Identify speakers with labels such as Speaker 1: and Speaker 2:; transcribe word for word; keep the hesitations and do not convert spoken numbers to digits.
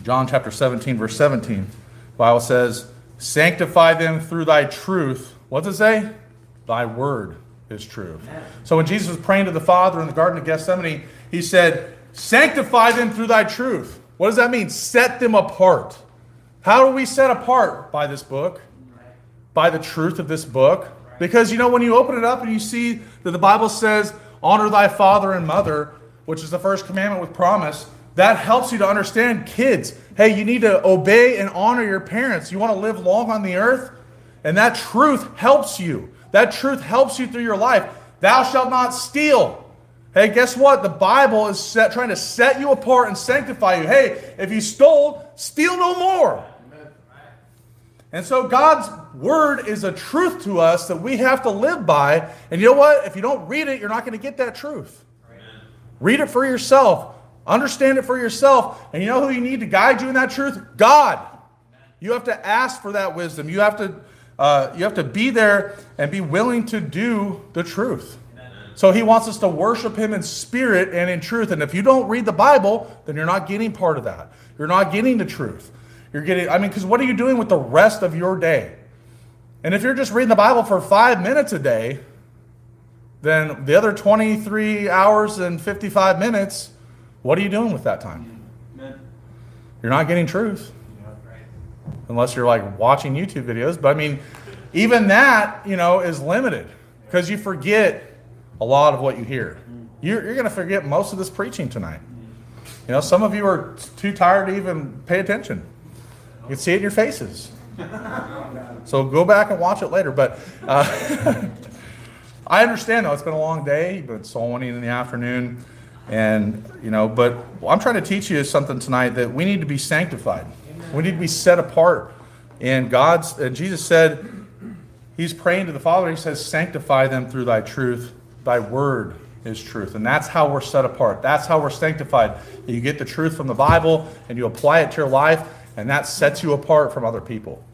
Speaker 1: John chapter seventeen, verse seventeen. The Bible says, sanctify them through thy truth. What does it say? Thy word is truth. So when Jesus was praying to the Father in the Garden of Gethsemane, he said, sanctify them through thy truth. What does that mean? Set them apart. How are we set apart? By this book. By the truth of this book. Because, you know, when you open it up and you see that the Bible says, honor thy father and mother, which is the first commandment with promise, that helps you to understand, kids, hey, you need to obey and honor your parents. You want to live long on the earth? And that truth helps you. That truth helps you through your life. Thou shalt not steal. Hey, guess what? The Bible is set, trying to set you apart and sanctify you. Hey, if you stole, steal no more. And so God's word is a truth to us that we have to live by. And you know what? If you don't read it, you're not going to get that truth. Amen. Read it for yourself. Understand it for yourself. And you know who you need to guide you in that truth? God. Amen. You have to ask for that wisdom. You have to, uh, you have to be there and be willing to do the truth. Amen. So he wants us to worship him in spirit and in truth. And if you don't read the Bible, then you're not getting part of that. You're not getting the truth. You're getting, I mean, because what are you doing with the rest of your day? And if you're just reading the Bible for five minutes a day, then the other twenty-three hours and fifty-five minutes, what are you doing with that time? Amen. You're not getting truth. Yeah, right. Unless you're like watching YouTube videos. But I mean, even that, you know, is limited because you forget a lot of what you hear. You're, you're going to forget most of this preaching tonight. You know, some of you are too tired to even pay attention. You can see it in your faces. So go back and watch it later. But uh, I understand, though. It's been a long day. You've been soul winning in the afternoon. And, you know, but I'm trying to teach you something tonight that we need to be sanctified. Amen. We need to be set apart. And God's, and Jesus said, he's praying to the Father. He says, sanctify them through thy truth. Thy word is truth. And that's how we're set apart. That's how we're sanctified. You get the truth from the Bible and you apply it to your life. And that sets you apart from other people.